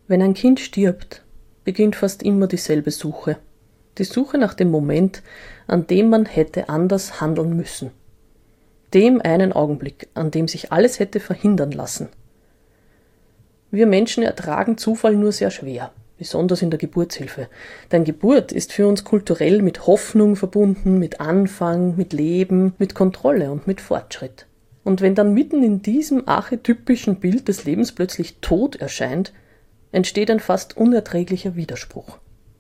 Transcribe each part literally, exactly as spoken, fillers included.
Wenn ein Kind stirbt, beginnt fast immer dieselbe Suche. Die Suche nach dem Moment, an dem man hätte anders handeln müssen. Dem einen Augenblick, an dem sich alles hätte verhindern lassen. Wir Menschen ertragen Zufall nur sehr schwer, besonders in der Geburtshilfe. Denn Geburt ist für uns kulturell mit Hoffnung verbunden, mit Anfang, mit Leben, mit Kontrolle und mit Fortschritt. Und wenn dann mitten in diesem archetypischen Bild des Lebens plötzlich Tod erscheint, entsteht ein fast unerträglicher Widerspruch.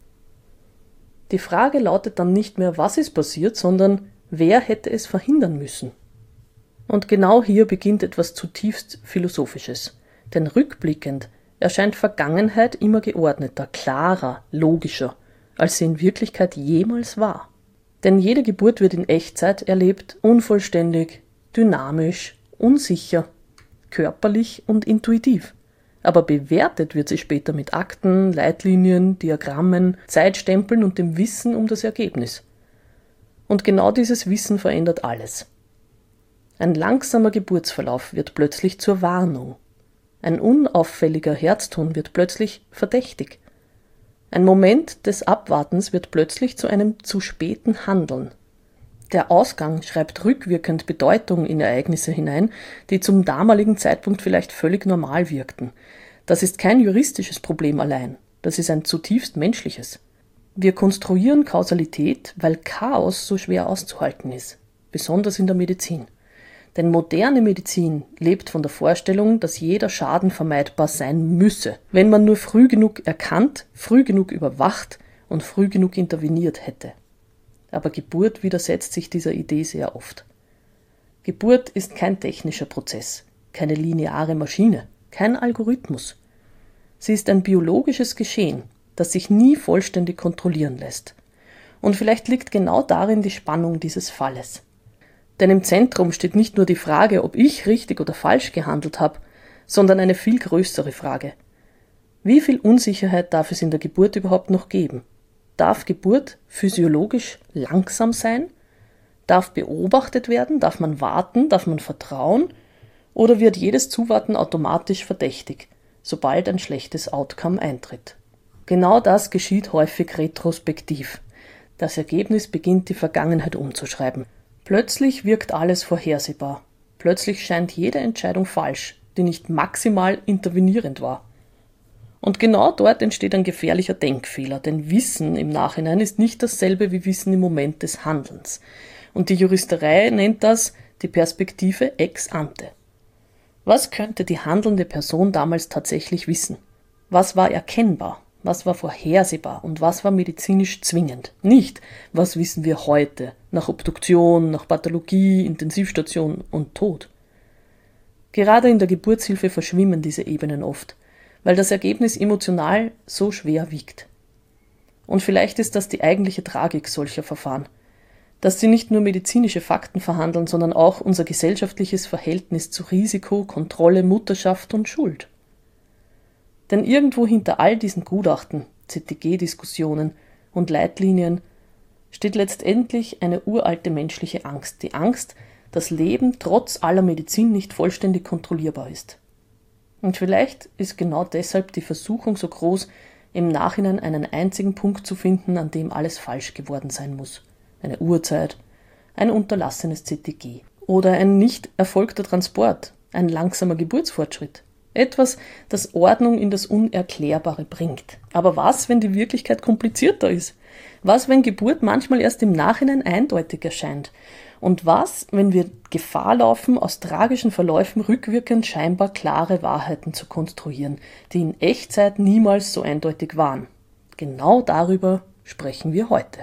Die Frage lautet dann nicht mehr, was ist passiert, sondern wer hätte es verhindern müssen? Und genau hier beginnt etwas zutiefst Philosophisches. Denn rückblickend erscheint Vergangenheit immer geordneter, klarer, logischer, als sie in Wirklichkeit jemals war. Denn jede Geburt wird in Echtzeit erlebt, unvollständig, dynamisch, unsicher, körperlich und intuitiv. Aber bewertet wird sie später mit Akten, Leitlinien, Diagrammen, Zeitstempeln und dem Wissen um das Ergebnis. Und genau dieses Wissen verändert alles. Ein langsamer Geburtsverlauf wird plötzlich zur Warnung. Ein unauffälliger Herzton wird plötzlich verdächtig. Ein Moment des Abwartens wird plötzlich zu einem zu späten Handeln. Der Ausgang schreibt rückwirkend Bedeutung in Ereignisse hinein, die zum damaligen Zeitpunkt vielleicht völlig normal wirkten. Das ist kein juristisches Problem allein, das ist ein zutiefst menschliches. Wir konstruieren Kausalität, weil Chaos so schwer auszuhalten ist, besonders in der Medizin. Denn moderne Medizin lebt von der Vorstellung, dass jeder Schaden vermeidbar sein müsse, wenn man nur früh genug erkannt, früh genug überwacht und früh genug interveniert hätte. Aber Geburt widersetzt sich dieser Idee sehr oft. Geburt ist kein technischer Prozess, keine lineare Maschine, kein Algorithmus. Sie ist ein biologisches Geschehen, das sich nie vollständig kontrollieren lässt. Und vielleicht liegt genau darin die Spannung dieses Falles. Denn im Zentrum steht nicht nur die Frage, ob ich richtig oder falsch gehandelt habe, sondern eine viel größere Frage. Wie viel Unsicherheit darf es in der Geburt überhaupt noch geben? Darf Geburt physiologisch langsam sein? Darf beobachtet werden? Darf man warten? Darf man vertrauen? Oder wird jedes Zuwarten automatisch verdächtig, sobald ein schlechtes Outcome eintritt? Genau das geschieht häufig retrospektiv. Das Ergebnis beginnt, die Vergangenheit umzuschreiben. Plötzlich wirkt alles vorhersehbar. Plötzlich scheint jede Entscheidung falsch, die nicht maximal intervenierend war. Und genau dort entsteht ein gefährlicher Denkfehler, denn Wissen im Nachhinein ist nicht dasselbe wie Wissen im Moment des Handelns. Und die Juristerei nennt das die Perspektive ex ante. Was könnte die handelnde Person damals tatsächlich wissen? Was war erkennbar? Was war vorhersehbar? Und was war medizinisch zwingend? Nicht, was wissen wir heute, nach Obduktion, nach Pathologie, Intensivstation und Tod. Gerade in der Geburtshilfe verschwimmen diese Ebenen oft, weil das Ergebnis emotional so schwer wiegt. Und vielleicht ist das die eigentliche Tragik solcher Verfahren, dass sie nicht nur medizinische Fakten verhandeln, sondern auch unser gesellschaftliches Verhältnis zu Risiko, Kontrolle, Mutterschaft und Schuld. Denn irgendwo hinter all diesen Gutachten, Z T G-Diskussionen und Leitlinien steht letztendlich eine uralte menschliche Angst, die Angst, dass Leben trotz aller Medizin nicht vollständig kontrollierbar ist. Und vielleicht ist genau deshalb die Versuchung so groß, im Nachhinein einen einzigen Punkt zu finden, an dem alles falsch geworden sein muss. Eine Uhrzeit, ein unterlassenes Z T G oder ein nicht erfolgter Transport, ein langsamer Geburtsfortschritt. Etwas, das Ordnung in das Unerklärbare bringt. Aber was, wenn die Wirklichkeit komplizierter ist? Was, wenn Geburt manchmal erst im Nachhinein eindeutig erscheint? Und was, wenn wir Gefahr laufen, aus tragischen Verläufen rückwirkend scheinbar klare Wahrheiten zu konstruieren, die in Echtzeit niemals so eindeutig waren? Genau darüber sprechen wir heute.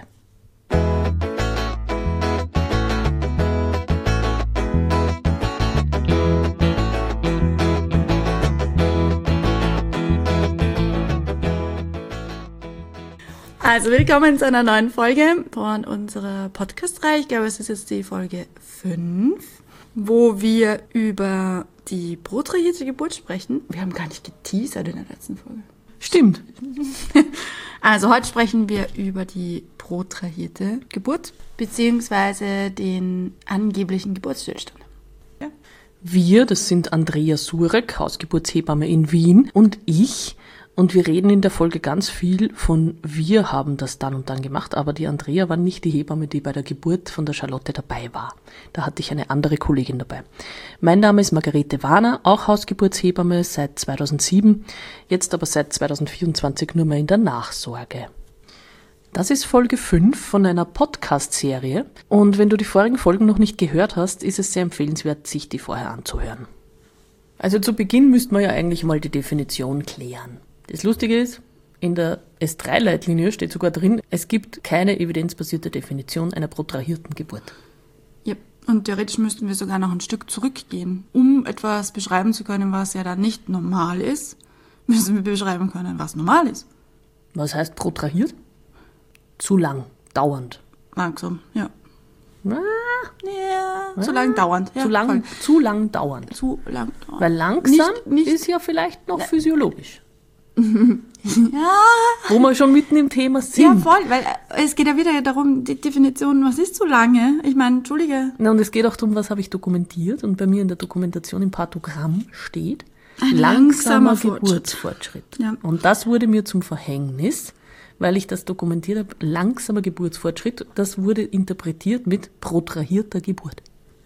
Also willkommen zu einer neuen Folge von unserer Podcast-Reihe. Ich glaube, es ist jetzt die Folge fünf, wo wir über die protrahierte Geburt sprechen. Wir haben gar nicht geteasert in der letzten Folge. Stimmt. Also heute sprechen wir über die protrahierte Geburt beziehungsweise den angeblichen Geburtsstillstand. Wir, das sind Andrea Surek, Hausgeburtshebamme in Wien, und ich, Und wir reden in der Folge ganz viel von wir haben das dann und dann gemacht, aber die Andrea war nicht die Hebamme, die bei der Geburt von der Charlotte dabei war. Da hatte ich eine andere Kollegin dabei. Mein Name ist Margarete Warner, auch Hausgeburtshebamme seit zweitausendsieben, jetzt aber seit zweitausendvierundzwanzig nur mehr in der Nachsorge. Das ist Folge fünf von einer Podcast-Serie und wenn du die vorigen Folgen noch nicht gehört hast, ist es sehr empfehlenswert, sich die vorher anzuhören. Also zu Beginn müsste man ja eigentlich mal die Definition klären. Das Lustige ist, in der S drei Leitlinie steht sogar drin, es gibt keine evidenzbasierte Definition einer protrahierten Geburt. Ja, und theoretisch müssten wir sogar noch ein Stück zurückgehen. Um etwas beschreiben zu können, was ja dann nicht normal ist, müssen wir beschreiben können, was normal ist. Was heißt protrahiert? Zu lang, dauernd. Langsam, ja. Ah, Ja, ah, zu lang dauernd. Ja, zu, lang, voll. zu lang dauernd. Zu lang dauernd. Weil langsam Nicht- nicht- ist ja vielleicht noch physiologisch. Ja, Wo wir schon mitten im Thema sind. ja, voll, weil äh, es geht ja wieder darum, die Definition, was ist zu lange? Ich meine, entschuldige. Na, und es geht auch darum, was habe ich dokumentiert. Und bei mir in der Dokumentation im Pathogramm steht Ein langsamer langsamer Fortschritt. Geburtsfortschritt. Ja. Und das wurde mir zum Verhängnis, weil ich das dokumentiert habe. Langsamer Geburtsfortschritt, das wurde interpretiert mit protrahierter Geburt.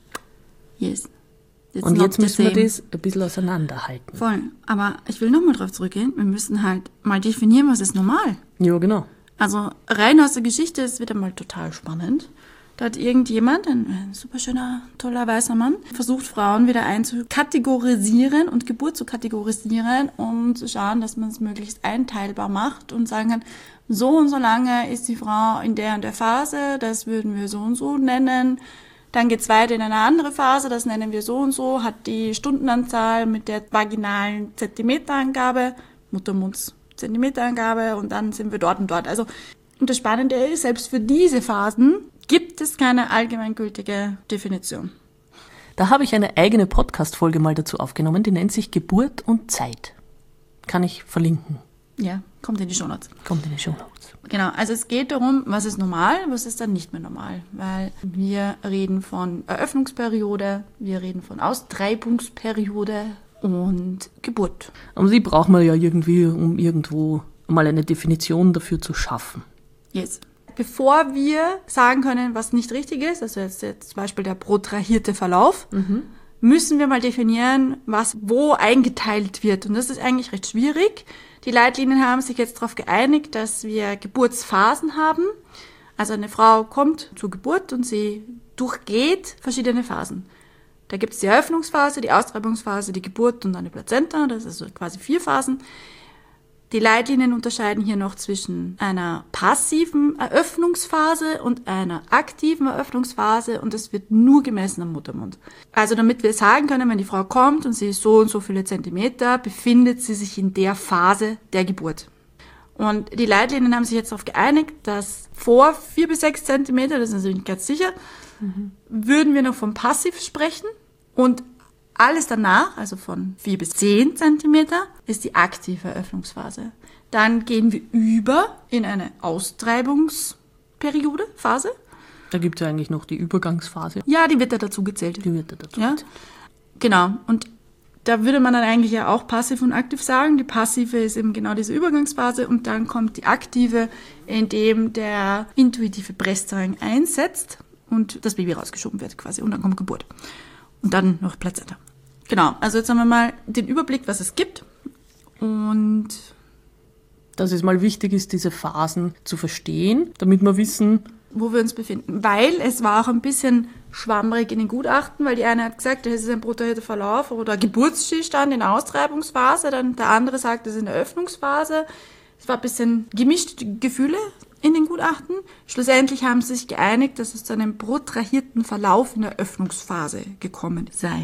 Yes. It's Und not jetzt the müssen wir same. das ein bisschen auseinanderhalten. Voll. Aber ich will nochmal drauf zurückgehen. Wir müssen halt mal definieren, was ist normal. Ja, genau. Also rein aus der Geschichte ist wieder mal total spannend. Da hat irgendjemand, ein, ein super schöner, toller weißer Mann, versucht, Frauen wieder einzukategorisieren und Geburt zu kategorisieren und zu schauen, dass man es möglichst einteilbar macht und sagen kann, so und so lange ist die Frau in der und der Phase, das würden wir so und so nennen. Dann geht's weiter in eine andere Phase, das nennen wir so und so, hat die Stundenanzahl mit der vaginalen Zentimeterangabe, Muttermunds Zentimeterangabe und dann sind wir dort und dort. Also, und das Spannende ist, selbst für diese Phasen gibt es keine allgemeingültige Definition. Da habe ich eine eigene Podcast-Folge mal dazu aufgenommen, die nennt sich Geburt und Zeit. Kann ich verlinken. Ja, kommt in die Shownotes. Kommt in die Shownotes. Genau, also es geht darum, was ist normal, was ist dann nicht mehr normal. Weil wir reden von Eröffnungsperiode, wir reden von Austreibungsperiode und Geburt. Aber die brauchen wir ja irgendwie, um irgendwo mal eine Definition dafür zu schaffen. Yes. Bevor wir sagen können, was nicht richtig ist, also jetzt, jetzt zum Beispiel der protrahierte Verlauf, mhm. müssen wir mal definieren, was wo eingeteilt wird. Und das ist eigentlich recht schwierig. Die Leitlinien haben sich jetzt darauf geeinigt, dass wir Geburtsphasen haben. Also eine Frau kommt zur Geburt und sie durchgeht verschiedene Phasen. Da gibt es die Eröffnungsphase, die Austreibungsphase, die Geburt und dann die Plazenta. Das ist also quasi vier Phasen. Die Leitlinien unterscheiden hier noch zwischen einer passiven Eröffnungsphase und einer aktiven Eröffnungsphase und das wird nur gemessen am Muttermund. Also damit wir sagen können, wenn die Frau kommt und sie ist so und so viele Zentimeter, befindet sie sich in der Phase der Geburt. Und die Leitlinien haben sich jetzt darauf geeinigt, dass vor vier bis sechs Zentimeter, das ist also nicht ganz sicher, mhm. würden wir noch vom Passiv sprechen und alles danach, also von vier bis zehn Zentimeter, ist die aktive Eröffnungsphase. Dann gehen wir über in eine Austreibungsperiode, Phase. Da gibt es ja eigentlich noch die Übergangsphase. Ja, die wird da dazu gezählt. Die wird da dazu ja? gezählt. Genau. Und da würde man dann eigentlich ja auch passiv und aktiv sagen. Die passive ist eben genau diese Übergangsphase und dann kommt die aktive, in dem der intuitive Brustdrang einsetzt und das Baby rausgeschoben wird quasi und dann kommt Geburt. Und dann noch Plazenta. Genau, also jetzt haben wir mal den Überblick, was es gibt. Und dass es mal wichtig ist, diese Phasen zu verstehen, damit wir wissen, wo wir uns befinden. Weil es war auch ein bisschen schwammrig in den Gutachten, weil die eine hat gesagt, das ist ein protrahierter Verlauf oder Geburtsstillstand in der Austreibungsphase, dann der andere sagt, das ist in der Öffnungsphase. Es war ein bisschen gemischte Gefühle in den Gutachten. Schlussendlich haben sie sich geeinigt, dass es zu einem protrahierten Verlauf in der Öffnungsphase gekommen sei.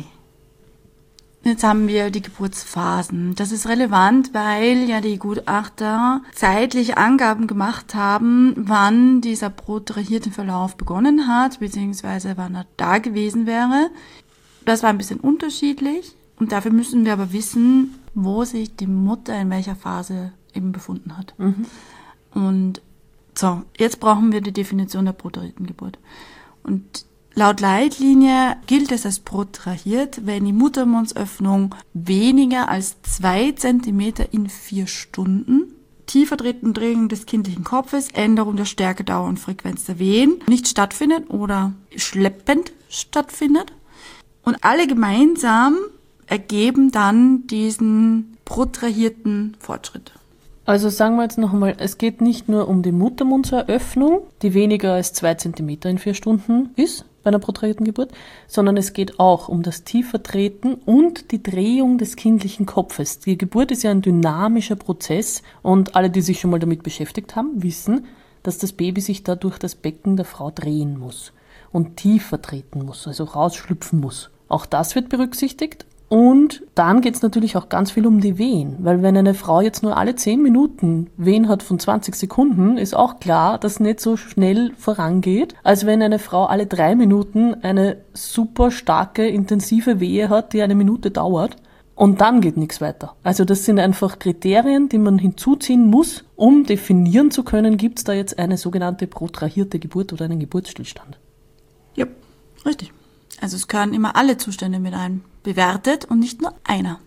Jetzt haben wir die Geburtsphasen. Das ist relevant, weil ja die Gutachter zeitliche Angaben gemacht haben, wann dieser protrahierte Verlauf begonnen hat, beziehungsweise wann er da gewesen wäre. Das war ein bisschen unterschiedlich und dafür müssen wir aber wissen, wo sich die Mutter in welcher Phase eben befunden hat. Mhm. Und so, jetzt brauchen wir die Definition der protrahierten Geburt. Und Laut Leitlinie gilt es als protrahiert, wenn die Muttermundsöffnung weniger als zwei Zentimeter in vier Stunden, tiefer Treten und Drehung des kindlichen Kopfes, Änderung der Stärke, Dauer und Frequenz der Wehen nicht stattfindet oder schleppend stattfindet. Und alle gemeinsam ergeben dann diesen protrahierten Fortschritt. Also sagen wir jetzt noch einmal, es geht nicht nur um die Muttermundseröffnung, die weniger als zwei Zentimeter in vier Stunden ist bei einer protrahierten Geburt, sondern es geht auch um das Tiefertreten und die Drehung des kindlichen Kopfes. Die Geburt ist ja ein dynamischer Prozess und alle, die sich schon mal damit beschäftigt haben, wissen, dass das Baby sich da durch das Becken der Frau drehen muss und tiefer treten muss, also rausschlüpfen muss. Auch das wird berücksichtigt. Und dann geht es natürlich auch ganz viel um die Wehen, weil wenn eine Frau jetzt nur alle zehn Minuten Wehen hat von zwanzig Sekunden, ist auch klar, dass nicht so schnell vorangeht, als wenn eine Frau alle drei Minuten eine super starke, intensive Wehe hat, die eine Minute dauert und dann geht nichts weiter. Also das sind einfach Kriterien, die man hinzuziehen muss, um definieren zu können, gibt es da jetzt eine sogenannte protrahierte Geburt oder einen Geburtsstillstand. Ja, richtig. Also es gehören immer alle Zustände mit ein. Bewertet und nicht nur einer.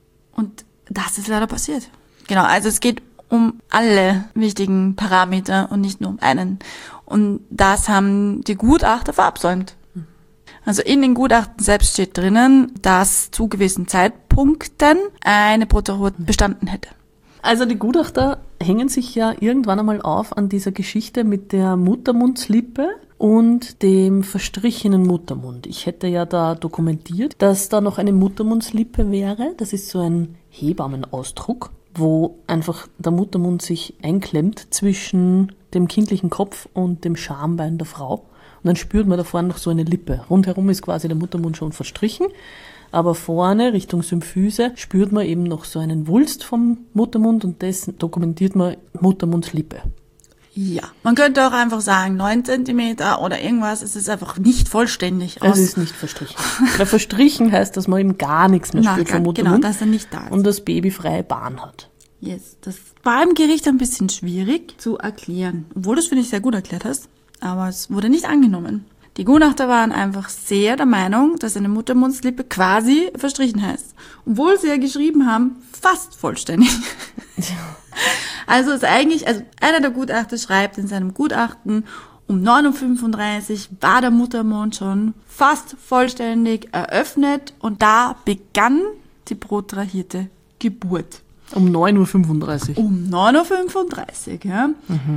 Und das ist leider passiert. Genau, also es geht um alle wichtigen Parameter und nicht nur um einen. Und das haben die Gutachter verabsäumt. Also in den Gutachten selbst steht drinnen, dass zu gewissen Zeitpunkten eine Protrahur bestanden hätte. Also die Gutachter hängen sich ja irgendwann einmal auf an dieser Geschichte mit der Muttermundslippe und dem verstrichenen Muttermund. Ich hätte ja da dokumentiert, dass da noch eine Muttermundslippe wäre. Das ist so ein Hebammenausdruck, wo einfach der Muttermund sich einklemmt zwischen dem kindlichen Kopf und dem Schambein der Frau. Und dann spürt man da vorne noch so eine Lippe. Rundherum ist quasi der Muttermund schon verstrichen. Aber vorne, Richtung Symphyse, spürt man eben noch so einen Wulst vom Muttermund und das dokumentiert man Muttermundslippe. Ja, man könnte auch einfach sagen, neun Zentimeter oder irgendwas, es ist einfach nicht vollständig aus. Es ist nicht verstrichen. Weil verstrichen heißt, dass man eben gar nichts mehr spürt vom Muttermund. Genau, dass er nicht da ist. Und das Baby freie Bahn hat. Yes, das war im Gericht ein bisschen schwierig zu erklären. Obwohl du es, finde ich, sehr gut erklärt hast, aber es wurde nicht angenommen. Die Gutachter waren einfach sehr der Meinung, dass eine Muttermundslippe quasi verstrichen heißt. Obwohl sie ja geschrieben haben, fast vollständig. Ja. Also ist eigentlich, also einer der Gutachter schreibt in seinem Gutachten, um neun Uhr fünfunddreißig war der Muttermund schon fast vollständig eröffnet und da begann die protrahierte Geburt. Um neun Uhr fünfunddreißig? Um neun Uhr fünfunddreißig, ja. Mhm.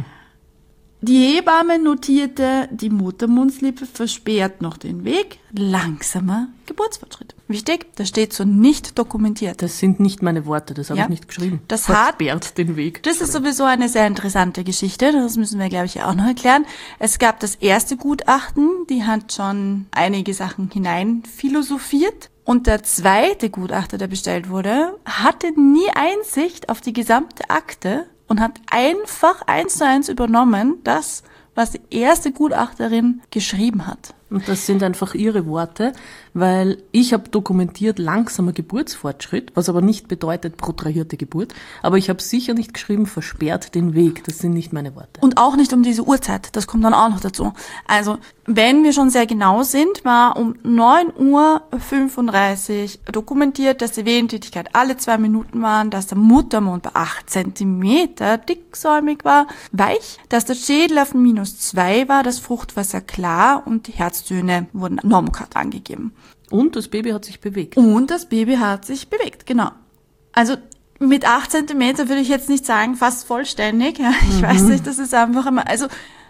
Die Hebamme notierte, die Muttermundslippe versperrt noch den Weg, langsamer Geburtsfortschritt. Wichtig, das steht so nicht dokumentiert. Das sind nicht meine Worte, das habe ja. ich nicht geschrieben. Das versperrt hat, den Weg. Das ist sowieso eine sehr interessante Geschichte, das müssen wir, glaube ich, auch noch erklären. Es gab das erste Gutachten, die hat schon einige Sachen hinein philosophiert. Und der zweite Gutachter, der bestellt wurde, hatte nie Einsicht auf die gesamte Akte und hat einfach eins zu eins übernommen, das, was die erste Gutachterin geschrieben hat. Und das sind einfach ihre Worte, weil ich habe dokumentiert langsamer Geburtsfortschritt, was aber nicht bedeutet protrahierte Geburt, aber ich habe sicher nicht geschrieben, versperrt den Weg, das sind nicht meine Worte. Und auch nicht um diese Uhrzeit, das kommt dann auch noch dazu. Also, wenn wir schon sehr genau sind, war um neun Uhr fünfunddreißig dokumentiert, dass die Wehentätigkeit alle zwei Minuten waren, dass der Muttermund bei acht Zentimeter dicksäumig war, weich, dass der Schädel auf minus zwei war, das Fruchtwasser klar und die Herztöne wurden Normkat angegeben. Und das Baby hat sich bewegt. Und das Baby hat sich bewegt, genau. Also mit acht Zentimeter würde ich jetzt nicht sagen, fast vollständig. Ja, ich mhm. weiß nicht, das ist einfach immer, also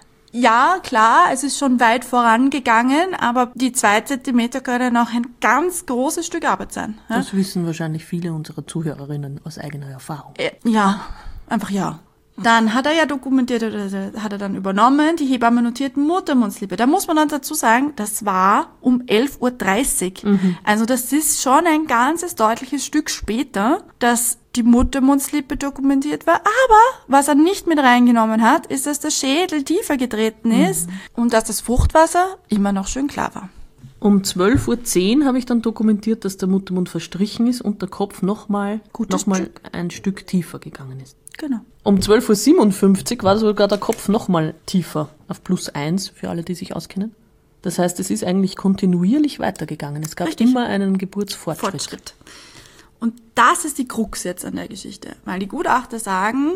ja, klar, es ist schon weit vorangegangen, aber die zwei Zentimeter können noch ein ganz großes Stück Arbeit sein. Ja? Das wissen wahrscheinlich viele unserer Zuhörerinnen aus eigener Erfahrung. Ja, einfach ja. Dann hat er ja dokumentiert, oder hat er dann übernommen, die Hebamme notiert Muttermundslippe. Da muss man dann dazu sagen, das war um elf Uhr dreißig. Mhm. Also das ist schon ein ganzes deutliches Stück später, dass die Muttermundslippe dokumentiert war. Aber was er nicht mit reingenommen hat, ist, dass der Schädel tiefer getreten ist mhm. und dass das Fruchtwasser immer noch schön klar war. Um zwölf Uhr zehn habe ich dann dokumentiert, dass der Muttermund verstrichen ist und der Kopf nochmal noch mal ein Stück tiefer gegangen ist. Genau. Um zwölf Uhr siebenundfünfzig war sogar der Kopf nochmal tiefer, auf plus eins, für alle, die sich auskennen. Das heißt, es ist eigentlich kontinuierlich weitergegangen. Es gab Richtig. immer einen Geburtsfortschritt. Fortschritt. Und das ist die Krux jetzt an der Geschichte. Weil die Gutachter sagen,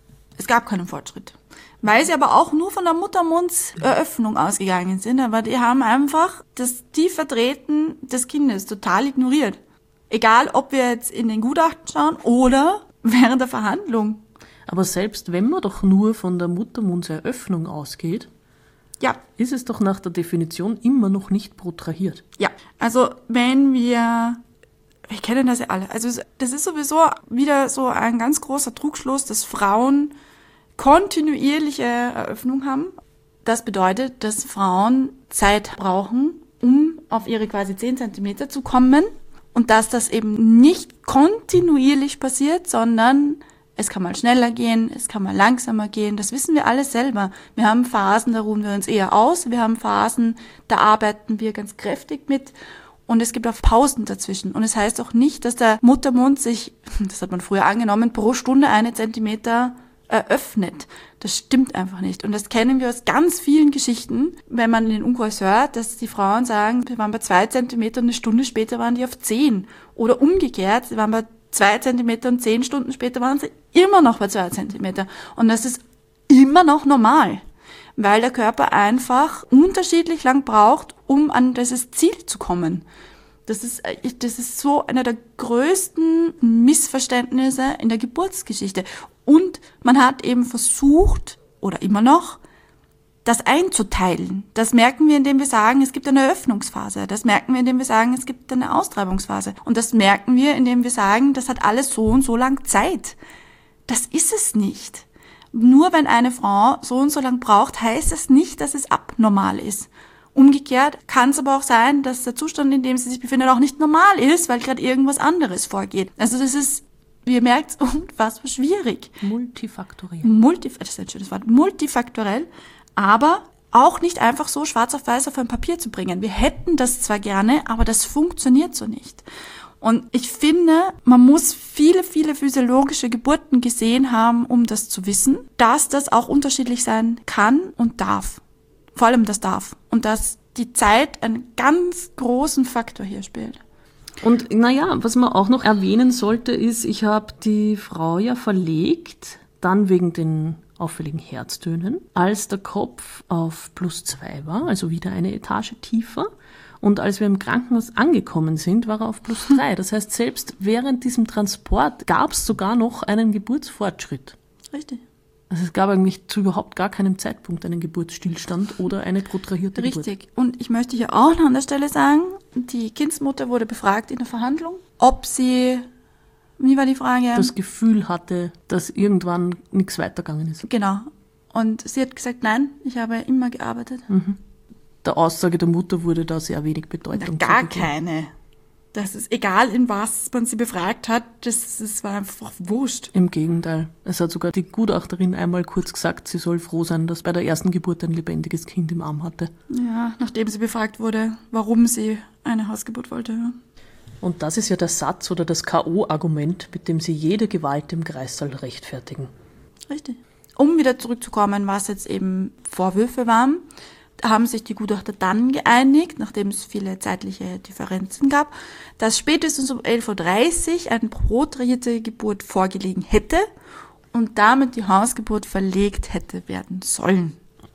es gab keinen Fortschritt. Weil sie aber auch nur von der Muttermundseröffnung ausgegangen sind. Aber die haben einfach das Tiefertreten des Kindes total ignoriert. Egal, ob wir jetzt in den Gutachten schauen oder während der Verhandlung. Aber selbst wenn man doch nur von der Muttermundseröffnung ausgeht, Ja, ist es doch nach der Definition immer noch nicht protrahiert. ja. Also wenn wir, wir kennen das ja alle, also das ist sowieso wieder so ein ganz großer Trugschluss, dass Frauen kontinuierliche Eröffnung haben. Das bedeutet, dass Frauen Zeit brauchen, um auf ihre quasi zehn Zentimeter zu kommen und dass das eben nicht kontinuierlich passiert, sondern es kann mal schneller gehen, es kann mal langsamer gehen, das wissen wir alle selber. Wir haben Phasen, da ruhen wir uns eher aus, wir haben Phasen, da arbeiten wir ganz kräftig mit und es gibt auch Pausen dazwischen. Und es heißt auch nicht, dass der Muttermund sich, das hat man früher angenommen, pro Stunde eine Zentimeter eröffnet. Das stimmt einfach nicht. Und das kennen wir aus ganz vielen Geschichten, wenn man in den Umkreis hört, dass die Frauen sagen, wir waren bei zwei Zentimeter und eine Stunde später waren die auf zehn. Oder umgekehrt, sie waren bei zwei Zentimeter und zehn Stunden später waren sie immer noch bei zwei Zentimeter. Und das ist immer noch normal, weil der Körper einfach unterschiedlich lang braucht, um an dieses Ziel zu kommen. Das ist, das ist so einer der größten Missverständnisse in der Geburtsgeschichte. Und man hat eben versucht, oder immer noch, das einzuteilen. Das merken wir, indem wir sagen, es gibt eine Eröffnungsphase. Das merken wir, indem wir sagen, es gibt eine Austreibungsphase. Und das merken wir, indem wir sagen, das hat alles so und so lang Zeit. Das ist es nicht. Nur wenn eine Frau so und so lang braucht, heißt das nicht, dass es abnormal ist. Umgekehrt kann es aber auch sein, dass der Zustand, in dem sie sich befindet, auch nicht normal ist, weil gerade irgendwas anderes vorgeht. Also das ist, wie ihr merkt, unfassbar schwierig. Multifaktoriell. Multif- das ist ein schönes Wort. Multifaktorell. Aber auch nicht einfach so schwarz auf weiß auf ein Papier zu bringen. Wir hätten das zwar gerne, aber das funktioniert so nicht. Und ich finde, man muss viele, viele physiologische Geburten gesehen haben, um das zu wissen, dass das auch unterschiedlich sein kann und darf. Vor allem das darf. Und dass die Zeit einen ganz großen Faktor hier spielt. Und naja, was man auch noch erwähnen sollte, ist, ich habe die Frau ja verlegt, dann wegen den auffälligen Herztönen, als der Kopf auf plus zwei war, also wieder eine Etage tiefer. Und als wir im Krankenhaus angekommen sind, war er auf plus drei. Das heißt, selbst während diesem Transport gab es sogar noch einen Geburtsfortschritt. Richtig. Also es gab eigentlich zu überhaupt gar keinem Zeitpunkt einen Geburtsstillstand oder eine protrahierte Geburt. Richtig. Und ich möchte hier auch noch an der Stelle sagen, die Kindsmutter wurde befragt in der Verhandlung, ob sie, wie war die Frage? Das Gefühl hatte, dass irgendwann nichts weitergegangen ist. Genau. Und sie hat gesagt, nein, ich habe immer gearbeitet. Mhm. Der Aussage der Mutter wurde da sehr wenig Bedeutung Na, gar zugegeben. keine. Das ist egal, in was man sie befragt hat, das, das war einfach wurscht. Im Gegenteil. Es hat sogar die Gutachterin einmal kurz gesagt, sie soll froh sein, dass bei der ersten Geburt ein lebendiges Kind im Arm hatte. Ja, nachdem sie befragt wurde, warum sie eine Hausgeburt wollte. Ja. Und das ist ja der Satz oder das K O-Argument, mit dem sie jede Gewalt im Kreissaal rechtfertigen. Richtig. Um wieder zurückzukommen, was jetzt eben Vorwürfe waren, haben sich die Gutachter dann geeinigt, nachdem es viele zeitliche Differenzen gab, dass spätestens um elf Uhr dreißig eine protrahierte Geburt vorgelegen hätte und damit die Hausgeburt verlegt hätte werden sollen.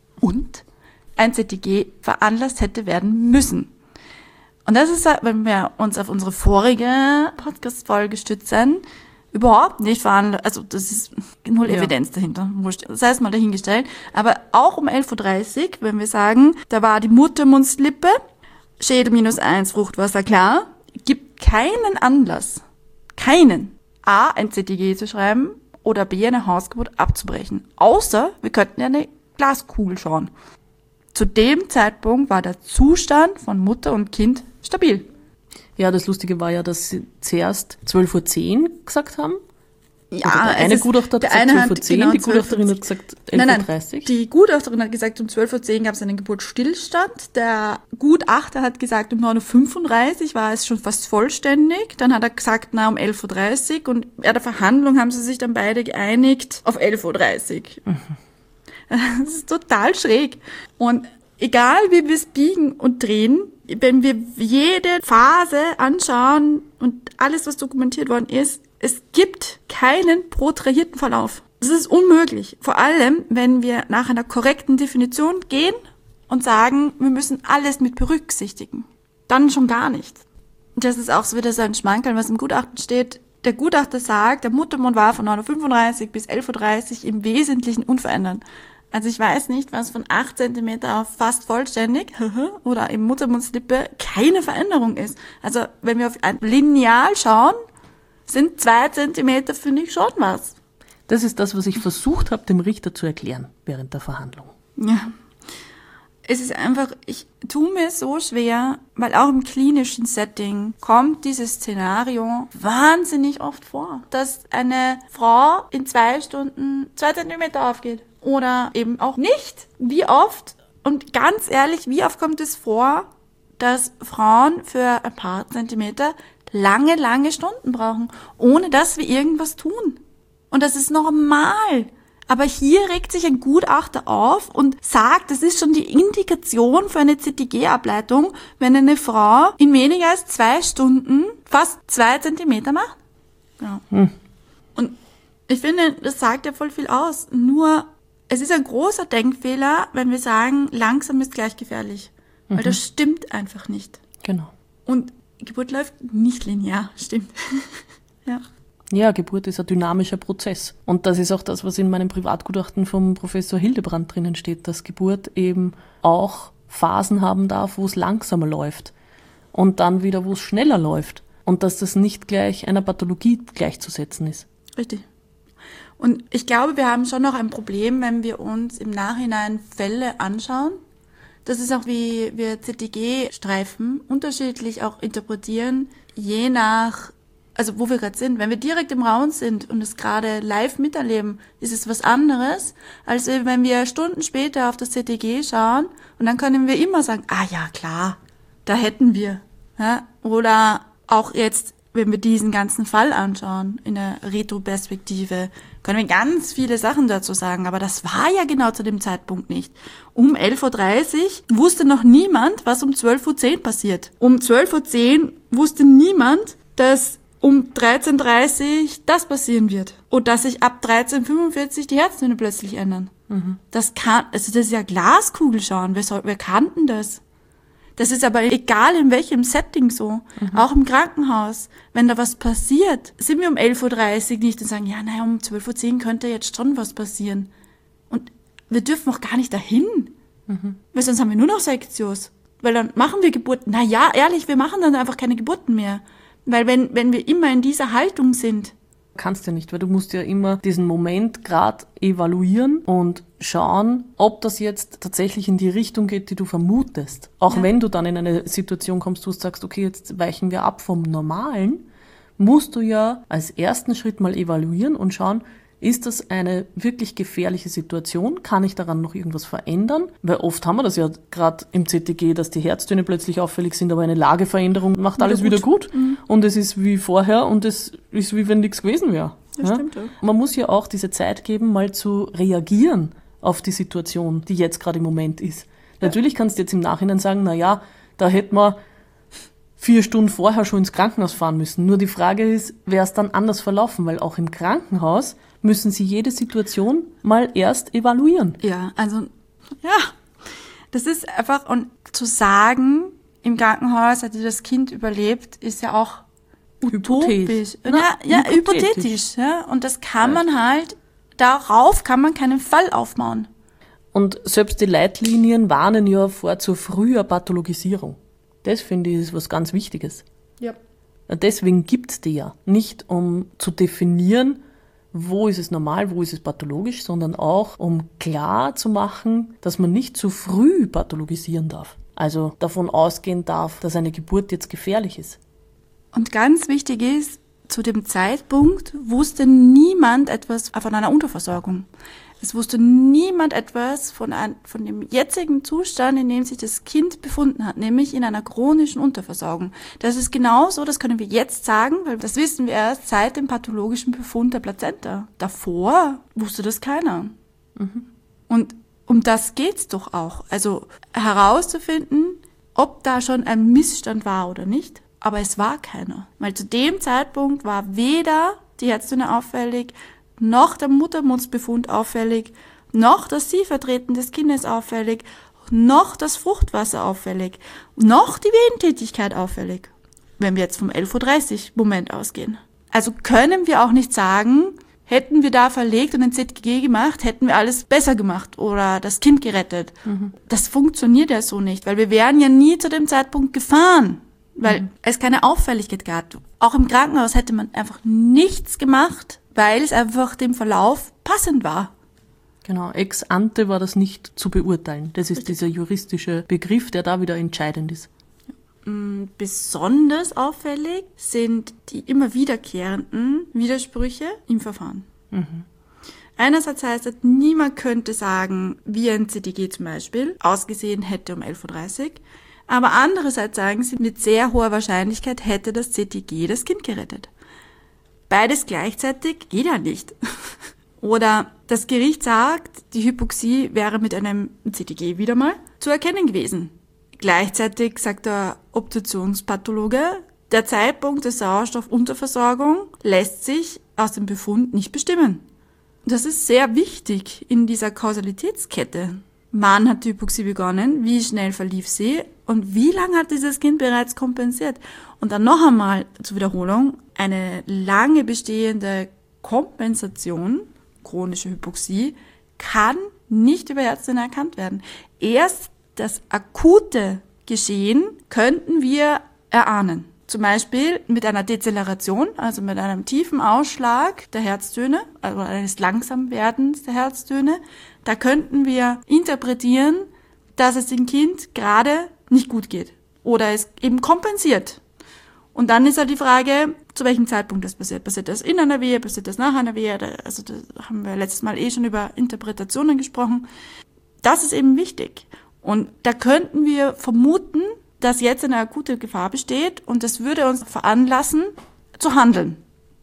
Und ein Z T G veranlasst hätte werden müssen. Und das ist, wenn wir uns auf unsere vorige Podcast-Folge stützen, überhaupt nicht veranlasst, also das ist null Ja. Evidenz dahinter, wurscht, das heißt mal dahingestellt, aber auch um elf Uhr dreißig, wenn wir sagen, da war die Muttermundslippe, Schädel minus eins, Fruchtwasser klar, gibt keinen Anlass, keinen, A, ein Z T G zu schreiben oder B, eine Hausgeburt abzubrechen, außer wir könnten ja eine Glaskugel schauen. Zu dem Zeitpunkt war der Zustand von Mutter und Kind stabil. Ja, das Lustige war ja, dass sie zuerst zwölf Uhr zehn gesagt haben. Ja, Oder der eine es ist- Gutachter hat der gesagt eine zwölf hat- Uhr zehn, genau, die zwölf Uhr Gutachterin zehn. hat gesagt Nein, elf Uhr nein, dreißig. die Gutachterin hat gesagt, um zwölf Uhr zehn gab es einen Geburtsstillstand. Der Gutachter hat gesagt, um neun Uhr fünfunddreißig war es schon fast vollständig. Dann hat er gesagt, na, um elf Uhr dreißig. Und bei der Verhandlung haben sie sich dann beide geeinigt auf elf Uhr dreißig. Das ist total schräg. Und egal wie wir es biegen und drehen, wenn wir jede Phase anschauen und alles, was dokumentiert worden ist, es gibt keinen protrahierten Verlauf. Das ist unmöglich. Vor allem, wenn wir nach einer korrekten Definition gehen und sagen, wir müssen alles mit berücksichtigen. Dann schon gar nicht. Das ist auch so wieder so ein Schmankerl, was im Gutachten steht. Der Gutachter sagt, der Muttermund war von neun Uhr fünfunddreißig bis elf Uhr dreißig im Wesentlichen unverändert. Also ich weiß nicht, was von acht Zentimeter auf fast vollständig oder im Muttermundslippe keine Veränderung ist. Also wenn wir auf ein Lineal schauen, sind zwei Zentimeter, finde ich, schon was. Das ist das, was ich versucht habe, dem Richter zu erklären während der Verhandlung. Ja. Es ist einfach, ich tue mir so schwer, weil auch im klinischen Setting kommt dieses Szenario wahnsinnig oft vor, dass eine Frau in zwei Stunden zwei Zentimeter aufgeht. Oder eben auch nicht. Wie oft, und ganz ehrlich, wie oft kommt es vor, dass Frauen für ein paar Zentimeter lange, lange Stunden brauchen, ohne dass wir irgendwas tun. Und das ist normal. Aber hier regt sich ein Gutachter auf und sagt, das ist schon die Indikation für eine Z T G-Ableitung, wenn eine Frau in weniger als zwei Stunden fast zwei Zentimeter macht. Ja. Hm. Und ich finde, das sagt ja voll viel aus. Nur, es ist ein großer Denkfehler, wenn wir sagen, langsam ist gleich gefährlich. Mhm. Weil das stimmt einfach nicht. Genau. Und Geburt läuft nicht linear, stimmt. Ja. Ja, Geburt ist ein dynamischer Prozess. Und das ist auch das, was in meinem Privatgutachten vom Professor Hildebrand drinnen steht, dass Geburt eben auch Phasen haben darf, wo es langsamer läuft und dann wieder, wo es schneller läuft. Und dass das nicht gleich einer Pathologie gleichzusetzen ist. Richtig. Und ich glaube, wir haben schon noch ein Problem, wenn wir uns im Nachhinein Fälle anschauen. Das ist auch, wie wir Z T G-Streifen unterschiedlich auch interpretieren, je nach, also wo wir gerade sind. Wenn wir direkt im Raum sind und es gerade live miterleben, ist es was anderes, als wenn wir Stunden später auf das Z T G schauen und dann können wir immer sagen, ah ja, klar, da hätten wir. Ja? Oder auch jetzt, wenn wir diesen ganzen Fall anschauen, in der Retroperspektive, können wir ganz viele Sachen dazu sagen, aber das war ja genau zu dem Zeitpunkt nicht. Um elf Uhr dreißig wusste noch niemand, was um zwölf Uhr zehn passiert. Um zwölf Uhr zehn wusste niemand, dass um dreizehn Uhr dreißig das passieren wird. Und dass sich ab dreizehn Uhr fünfundvierzig die Herztöne plötzlich ändern. Mhm. Das kann, also das ist ja Glaskugelschauen. Wer, soll, wer kannten das? Das ist aber egal in welchem Setting so. Mhm. Auch im Krankenhaus. Wenn da was passiert, sind wir um elf Uhr dreißig nicht und sagen, ja, naja, um zwölf Uhr zehn könnte jetzt schon was passieren. Und wir dürfen auch gar nicht dahin. Mhm. Weil sonst haben wir nur noch Sektios. Weil dann machen wir Geburten. Na ja, ehrlich, wir machen dann einfach keine Geburten mehr. Weil wenn, wenn wir immer in dieser Haltung sind. Kannst ja nicht, weil du musst ja immer diesen Moment gerade evaluieren und schauen, ob das jetzt tatsächlich in die Richtung geht, die du vermutest. Auch ja. Wenn du dann in eine Situation kommst, wo du sagst, okay, jetzt weichen wir ab vom Normalen, musst du ja als ersten Schritt mal evaluieren und schauen, ist das eine wirklich gefährliche Situation? Kann ich daran noch irgendwas verändern? Weil oft haben wir das ja gerade im Z T G, dass die Herztöne plötzlich auffällig sind, aber eine Lageveränderung macht wieder alles gut. wieder gut. Mhm. Und es ist wie vorher und es ist wie wenn nichts gewesen wäre. Das ja? stimmt, ja. Man muss ja auch diese Zeit geben, mal zu reagieren auf die Situation, die jetzt gerade im Moment ist. Ja. Natürlich kannst du jetzt im Nachhinein sagen, na ja, da hätte man vier Stunden vorher schon ins Krankenhaus fahren müssen. Nur die Frage ist, wäre es dann anders verlaufen? Weil auch im Krankenhaus müssen sie jede Situation mal erst evaluieren. Ja, also, ja, das ist einfach, und zu sagen, im Krankenhaus hat das Kind überlebt, ist ja auch utopisch. Na, ja, ja, hypothetisch. hypothetisch ja. Und das kann man halt, darauf kann man keinen Fall aufbauen. Und selbst die Leitlinien warnen ja vor zur früher Pathologisierung. Das, finde ich, ist was ganz Wichtiges. Ja. Deswegen gibt's die ja. Nicht um zu definieren, wo ist es normal, wo ist es pathologisch, sondern auch, um klar zu machen, dass man nicht zu früh pathologisieren darf. Also davon ausgehen darf, dass eine Geburt jetzt gefährlich ist. Und ganz wichtig ist, zu dem Zeitpunkt wusste niemand etwas von einer Unterversorgung. Es wusste niemand etwas von, ein, von dem jetzigen Zustand, in dem sich das Kind befunden hat, nämlich in einer chronischen Unterversorgung. Das ist genauso, das können wir jetzt sagen, weil das wissen wir erst seit dem pathologischen Befund der Plazenta. Davor wusste das keiner. Mhm. Und um das geht's doch auch. Also herauszufinden, ob da schon ein Missstand war oder nicht. Aber es war keiner. Weil zu dem Zeitpunkt war weder die Herzdünne auffällig, noch der Muttermundsbefund auffällig, noch das Sievertreten des Kindes auffällig, noch das Fruchtwasser auffällig, noch die Wehentätigkeit auffällig, wenn wir jetzt vom elf Uhr dreißig Moment ausgehen. Also können wir auch nicht sagen, hätten wir da verlegt und ein Z G G gemacht, hätten wir alles besser gemacht oder das Kind gerettet. Mhm. Das funktioniert ja so nicht, weil wir wären ja nie zu dem Zeitpunkt gefahren, weil mhm. es keine Auffälligkeit gab. Auch im Krankenhaus hätte man einfach nichts gemacht, weil es einfach dem Verlauf passend war. Genau, ex ante war das nicht zu beurteilen. Das ist Richtig. Dieser juristische Begriff, der da wieder entscheidend ist. Besonders auffällig sind die immer wiederkehrenden Widersprüche im Verfahren. Mhm. Einerseits heißt es, niemand könnte sagen, wie ein Z T G zum Beispiel ausgesehen hätte um elf Uhr dreißig, aber andererseits sagen sie, mit sehr hoher Wahrscheinlichkeit hätte das Z T G das Kind gerettet. Beides gleichzeitig geht ja nicht. Oder das Gericht sagt, die Hypoxie wäre mit einem Z T G wieder mal zu erkennen gewesen. Gleichzeitig sagt der Obduktionspathologe, der Zeitpunkt der Sauerstoffunterversorgung lässt sich aus dem Befund nicht bestimmen. Das ist sehr wichtig in dieser Kausalitätskette. Wann hat die Hypoxie begonnen? Wie schnell verlief sie? Und wie lange hat dieses Kind bereits kompensiert? Und dann noch einmal zur Wiederholung, eine lange bestehende Kompensation, chronische Hypoxie, kann nicht über Ärzte erkannt werden. Erst das akute Geschehen könnten wir erahnen. Zum Beispiel mit einer Dezeleration, also mit einem tiefen Ausschlag der Herztöne, also eines Langsamwerdens der Herztöne. Da könnten wir interpretieren, dass es dem Kind gerade nicht gut geht oder es eben kompensiert. Und dann ist halt die Frage, zu welchem Zeitpunkt das passiert. Passiert das in einer Wehe, passiert das nach einer Wehe? Also da haben wir letztes Mal eh schon über Interpretationen gesprochen. Das ist eben wichtig. Und da könnten wir vermuten, dass jetzt eine akute Gefahr besteht und das würde uns veranlassen, zu handeln.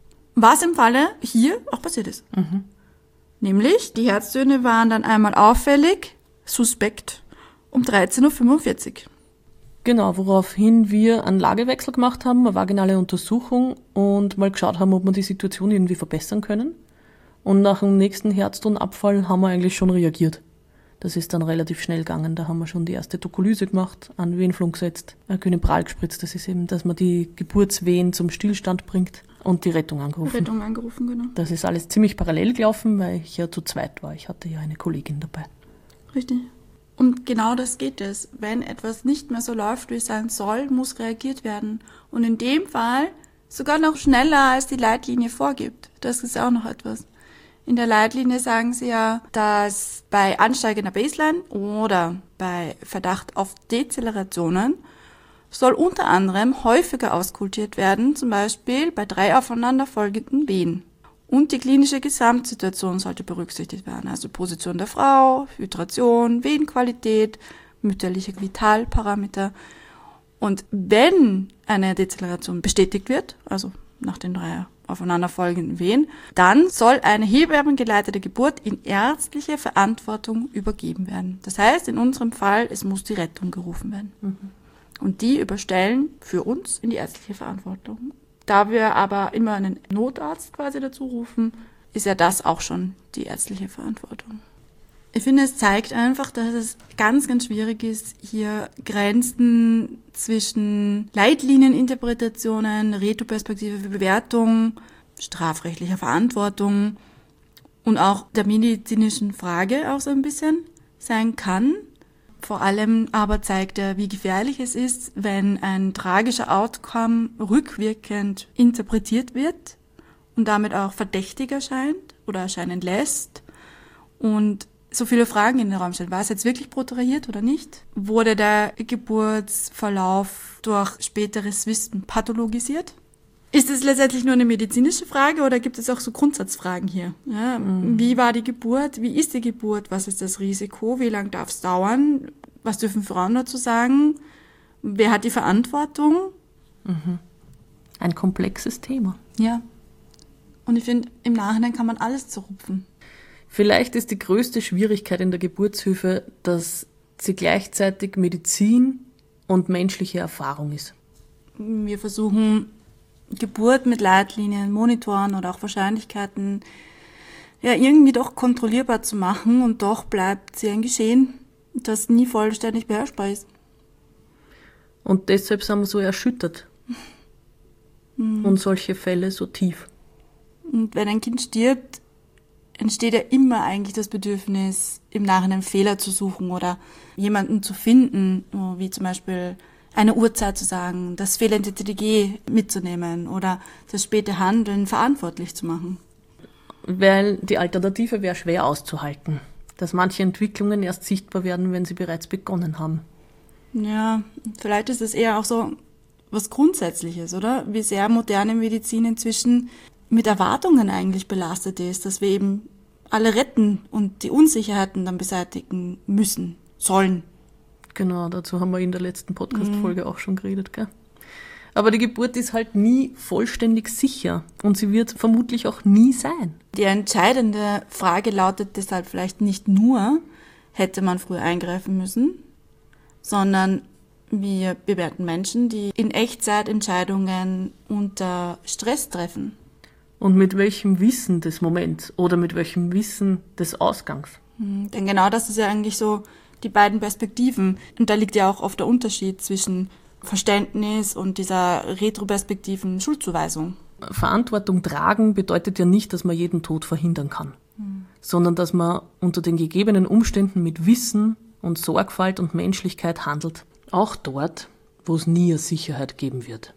Was im Falle hier auch passiert ist. Mhm. Nämlich, die Herztöne waren dann einmal auffällig, suspekt, um dreizehn Uhr fünfundvierzig. Genau, woraufhin wir einen Lagewechsel gemacht haben, eine vaginale Untersuchung und mal geschaut haben, ob wir die Situation irgendwie verbessern können. Und nach dem nächsten Herztonabfall haben wir eigentlich schon reagiert. Das ist dann relativ schnell gegangen. Da haben wir schon die erste Dokolyse gemacht, einen Wehenflug gesetzt, ein Kynipral gespritzt. Das ist eben, dass man die Geburtswehen zum Stillstand bringt und die Rettung angerufen. Rettung angerufen, genau. Das ist alles ziemlich parallel gelaufen, weil ich ja zu zweit war. Ich hatte ja eine Kollegin dabei. Richtig. Und genau das geht es. Wenn etwas nicht mehr so läuft, wie es sein soll, muss reagiert werden. Und in dem Fall sogar noch schneller, als die Leitlinie vorgibt. Das ist auch noch etwas. In der Leitlinie sagen sie ja, dass bei ansteigender Baseline oder bei Verdacht auf Dezellerationen soll unter anderem häufiger auskultiert werden, zum Beispiel bei drei aufeinanderfolgenden Wehen. Und die klinische Gesamtsituation sollte berücksichtigt werden, also Position der Frau, Hydration, Wehenqualität, mütterliche Vitalparameter. Und wenn eine Dezeleration bestätigt wird, also nach den drei aufeinanderfolgenden Wehen, dann soll eine hebamengeleitete Geburt in ärztliche Verantwortung übergeben werden. Das heißt, in unserem Fall, es muss die Rettung gerufen werden. Mhm. Und die überstellen für uns in die ärztliche Verantwortung. Da wir aber immer einen Notarzt quasi dazu rufen, ist ja das auch schon die ärztliche Verantwortung. Ich finde, es zeigt einfach, dass es ganz, ganz schwierig ist, hier Grenzen zwischen Leitlinieninterpretationen, Retroperspektive für Bewertung, strafrechtlicher Verantwortung und auch der medizinischen Frage auch so ein bisschen sein kann. Vor allem aber zeigt er, wie gefährlich es ist, wenn ein tragischer Outcome rückwirkend interpretiert wird und damit auch verdächtig erscheint oder erscheinen lässt und so viele Fragen in den Raum stellen. War es jetzt wirklich protrahiert oder nicht? Wurde der Geburtsverlauf durch späteres Wissen pathologisiert? Ist es letztendlich nur eine medizinische Frage oder gibt es auch so Grundsatzfragen hier? Ja, mhm. Wie war die Geburt? Wie ist die Geburt? Was ist das Risiko? Wie lange darf es dauern? Was dürfen Frauen dazu sagen? Wer hat die Verantwortung? Mhm. Ein komplexes Thema. Ja. Und ich finde, im Nachhinein kann man alles zerrupfen. Vielleicht ist die größte Schwierigkeit in der Geburtshilfe, dass sie gleichzeitig Medizin und menschliche Erfahrung ist. Wir versuchen, Geburt mit Leitlinien, Monitoren oder auch Wahrscheinlichkeiten ja irgendwie doch kontrollierbar zu machen, und doch bleibt sie ein Geschehen, das nie vollständig beherrschbar ist. Und deshalb sind wir so erschüttert. Mhm. Und solche Fälle so tief. Und wenn ein Kind stirbt, entsteht ja immer eigentlich das Bedürfnis, im Nachhinein Fehler zu suchen oder jemanden zu finden, wie zum Beispiel eine Uhrzeit zu sagen, das fehlende T T G mitzunehmen oder das späte Handeln verantwortlich zu machen. Weil die Alternative wäre schwer auszuhalten, dass manche Entwicklungen erst sichtbar werden, wenn sie bereits begonnen haben. Ja, vielleicht ist es eher auch so was Grundsätzliches, oder? Wie sehr moderne Medizin inzwischen mit Erwartungen eigentlich belastet ist, dass wir eben alle retten und die Unsicherheiten dann beseitigen müssen, sollen. Genau, dazu haben wir in der letzten Podcast-Folge mhm. auch schon geredet, gell? Aber die Geburt ist halt nie vollständig sicher und sie wird vermutlich auch nie sein. Die entscheidende Frage lautet deshalb vielleicht nicht nur, hätte man früher eingreifen müssen, sondern wir bewerten Menschen, die in Echtzeit Entscheidungen unter Stress treffen. Und mit welchem Wissen des Moments oder mit welchem Wissen des Ausgangs? Mhm, denn genau das ist ja eigentlich so die beiden Perspektiven. Und da liegt ja auch oft der Unterschied zwischen Verständnis und dieser retroperspektiven Schuldzuweisung. Verantwortung tragen bedeutet ja nicht, dass man jeden Tod verhindern kann, mhm. sondern dass man unter den gegebenen Umständen mit Wissen und Sorgfalt und Menschlichkeit handelt. Auch dort, wo es nie eine Sicherheit geben wird.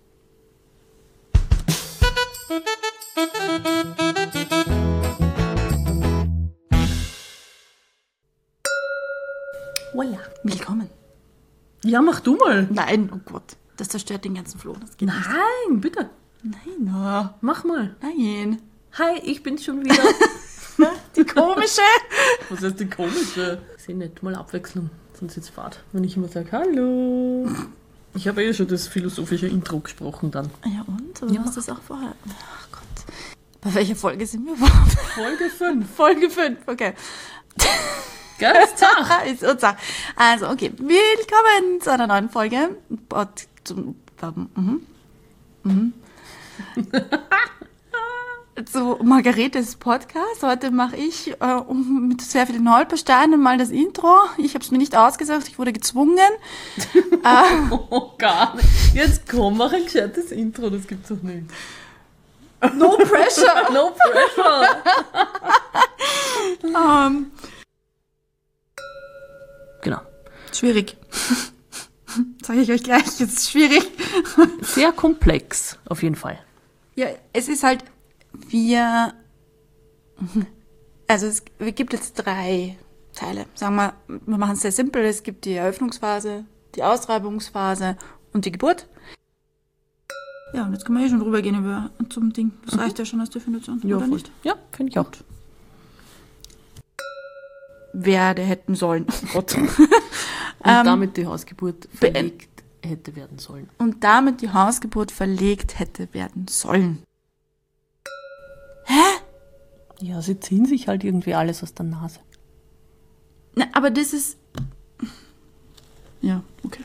Oh ja, willkommen. Ja, mach du mal. Nein, oh Gott, das zerstört den ganzen Floh. Das geht Nein, nicht. bitte. Nein, oh. Mach mal. Nein. Hi, ich bin's schon wieder. Die komische. Was heißt die komische? Ich sehe nicht, mal Abwechslung, sonst ist es fad. Wenn ich immer sage, hallo. Ich habe eh schon das philosophische Intro gesprochen dann. Ja und? Du ja. hast das auch vorher. Ach Gott. Bei welcher Folge sind wir überhaupt? Folge fünf. Folge fünf, okay. Ganz zart. Ist unzart. Also, okay. Willkommen zu einer neuen Folge. Pod, zum, mhm. Mhm. Zu Margaretes Podcast. Heute mache ich äh, um, mit sehr vielen Holpersteinen mal das Intro. Ich habe es mir nicht ausgesucht, ich wurde gezwungen. äh, oh, gar nicht. Jetzt komm, mach ein gescheites Intro, das gibt's doch nicht. No pressure. No pressure. um, Genau. Schwierig. Sage ich euch gleich, es ist schwierig. Sehr komplex, auf jeden Fall. Ja, es ist halt, wir, also es gibt jetzt drei Teile. Sagen wir, wir machen es sehr simpel. Es gibt die Eröffnungsphase, die Austreibungsphase und die Geburt. Ja, und jetzt können wir eh schon rübergehen über zum Ding. Das reicht ja schon als Definition, ja, oder voll. nicht? Ja, finde ich auch. Werde hätten sollen. Oh Gott. Und ähm, damit die Hausgeburt verlegt hätte werden sollen. Und damit die Hausgeburt verlegt hätte werden sollen. Hä? Ja, sie ziehen sich halt irgendwie alles aus der Nase. Na, aber das ist... Ja, okay.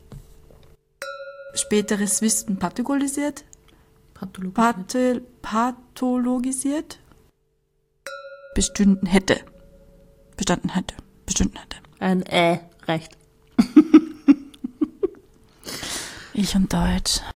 Späteres Wissen pathologisiert. Pathologisiert. Pathol- pathologisiert. Bestünden hätte. Bestanden hätte. Bestanden hätte. Ein Ä reicht. Ich und Deutsch.